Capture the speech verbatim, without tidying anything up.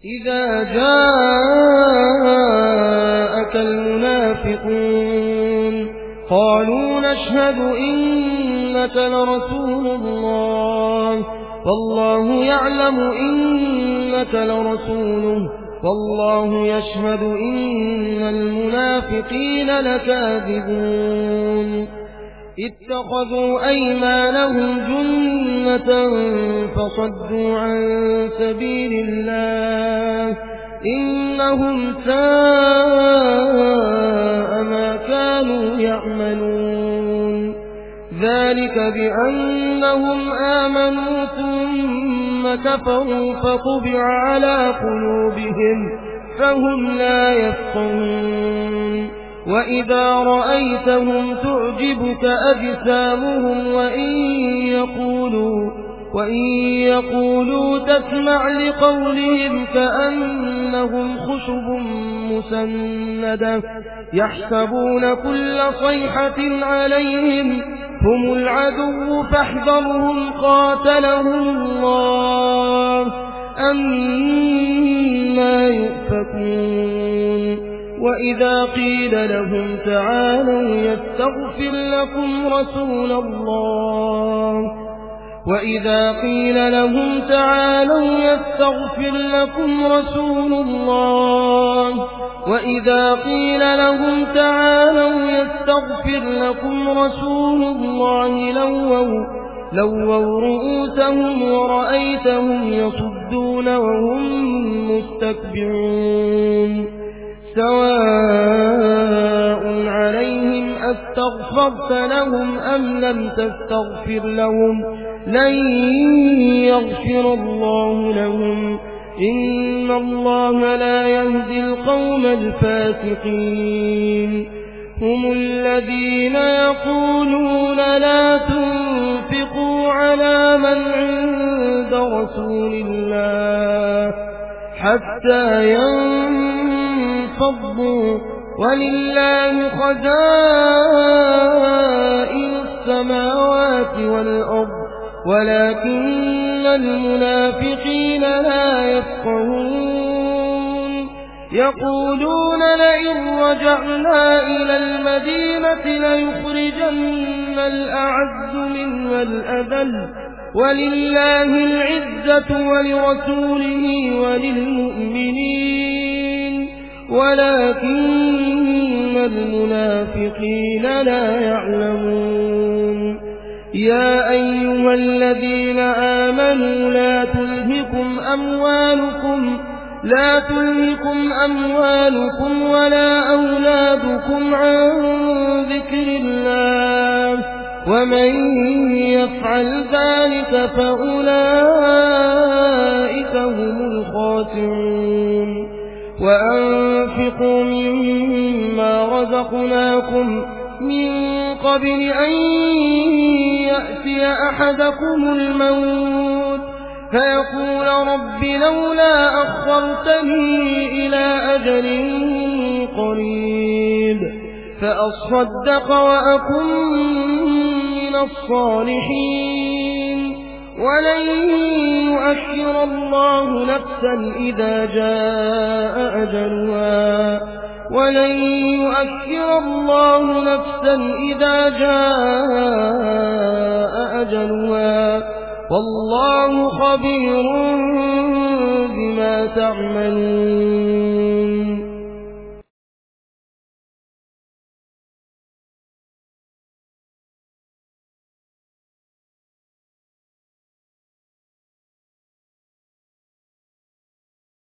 إذا جاءك المنافقون قالوا نشهد إنك لرسول الله والله يعلم إنك لرسوله والله يشهد إن المنافقين لكاذبون اتخذوا أيمانهم جنة فصدوا عن سبيل الله إنهم ساء ما كانوا يعملون ذلك بأنهم آمنوا ثم كفروا فطبع على قلوبهم فهم لا يفقهون وإذا رأيتهم تعجبك أجسامهم وإن يقولوا, وإن يقولوا تسمع لقولهم كأنهم خشب مسندة يحسبون كل صيحة عليهم هم العدو فاحذرهم قاتلهم الله أنى يؤفكون وإذا قيل لهم تعالوا يستغفر لكم رسول الله وإذا قيل لهم تعالوا يستغفر لكم رسول الله وإذا قيل لهم تعالوا يستغفر لكم رسول الله لووا لووا رؤوسهم ورأيتهم يصدون وهم مستكبرون سواء عليهم أستغفرت لهم أم لم تستغفر لهم لن يغفر الله لهم إن الله لا يهدي القوم الفاسقين هم الذين يقولون لا تنفقوا على من عند رسول الله حتى ينفضوا ولله خزائن السماوات والأرض ولكن المنافقين لا يفقهون يقولون لئن رجعنا إلى المدينة ليخرجن الأعز منها الأذل ولله العزة ولرسوله وللمؤمنين ولكن المنافقين لا يعلمون يا أيها الذين آمنوا لا تلهكم أموالكم لا تلهكم أموالكم ولا أولادكم عن ذكر الله ومن يفعل ذلك فأولئك هم الخاسرون وأنفقوا مما رزقناكم من قبل أن يأتي أحدكم الموت فيقول رب لولا أخرتني إلى أجل قريب فأصدق وأكن من الصالحين ولن يؤخر الله نفسا إذا جاء أجلها ولن يؤخر الله نفسا إذا جاء أجلها والله خبير بما تعملون